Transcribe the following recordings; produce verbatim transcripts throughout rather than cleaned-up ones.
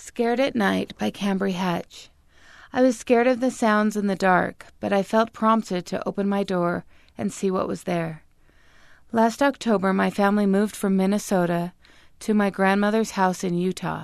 Scared at Night by Cambry Hatch. I was scared of the sounds in the dark, but I felt prompted to open my door and see what was there. Last October, my family moved from Minnesota to my grandmother's house in Utah.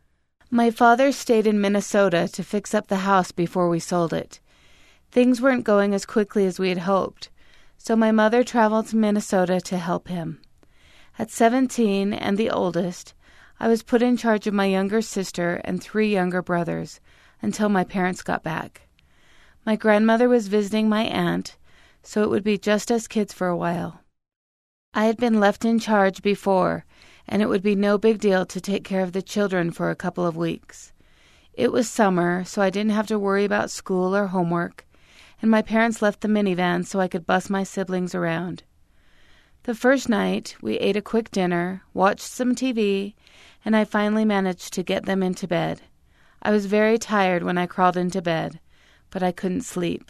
My father stayed in Minnesota to fix up the house before we sold it. Things weren't going as quickly as we had hoped, so my mother traveled to Minnesota to help him. At seventeen and the oldest, I was put in charge of my younger sister and three younger brothers until my parents got back. My grandmother was visiting my aunt, so it would be just us kids for a while. I had been left in charge before, and it would be no big deal to take care of the children for a couple of weeks. It was summer, so I didn't have to worry about school or homework, and my parents left the minivan so I could bus my siblings around. The first night, we ate a quick dinner, watched some T V, and I finally managed to get them into bed. I was very tired when I crawled into bed, but I couldn't sleep.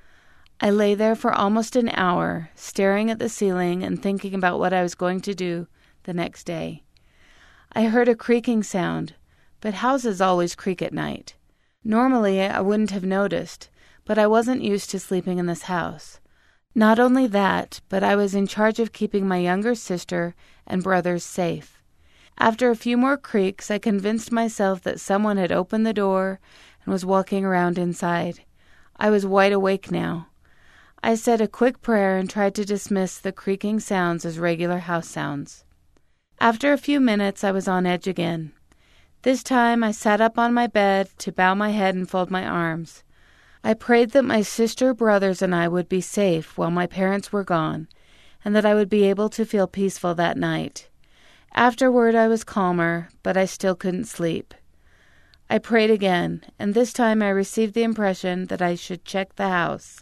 I lay there for almost an hour, staring at the ceiling and thinking about what I was going to do the next day. I heard a creaking sound, but houses always creak at night. Normally, I wouldn't have noticed, but I wasn't used to sleeping in this house. Not only that, but I was in charge of keeping my younger sister and brothers safe. After a few more creaks, I convinced myself that someone had opened the door and was walking around inside. I was wide awake now. I said a quick prayer and tried to dismiss the creaking sounds as regular house sounds. After a few minutes, I was on edge again. This time, I sat up on my bed to bow my head and fold my arms. I prayed that my sister, brothers, and I would be safe while my parents were gone, and that I would be able to feel peaceful that night. Afterward, I was calmer, but I still couldn't sleep. I prayed again, and this time I received the impression that I should check the house.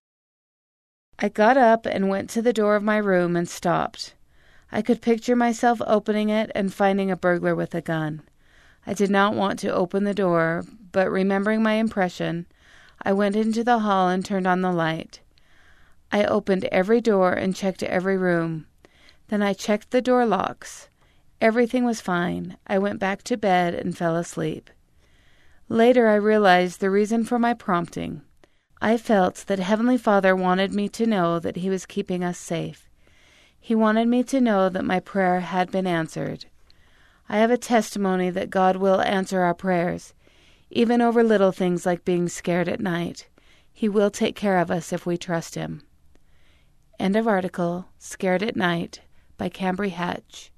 I got up and went to the door of my room and stopped. I could picture myself opening it and finding a burglar with a gun. I did not want to open the door, but remembering my impression, I went into the hall and turned on the light. I opened every door and checked every room. Then I checked the door locks. Everything was fine. I went back to bed and fell asleep. Later I realized the reason for my prompting. I felt that Heavenly Father wanted me to know that He was keeping us safe. He wanted me to know that my prayer had been answered. I have a testimony that God will answer our prayers, even over little things like being scared at night. He will take care of us if we trust Him. End of article. Scared at Night by Cambry Hatch.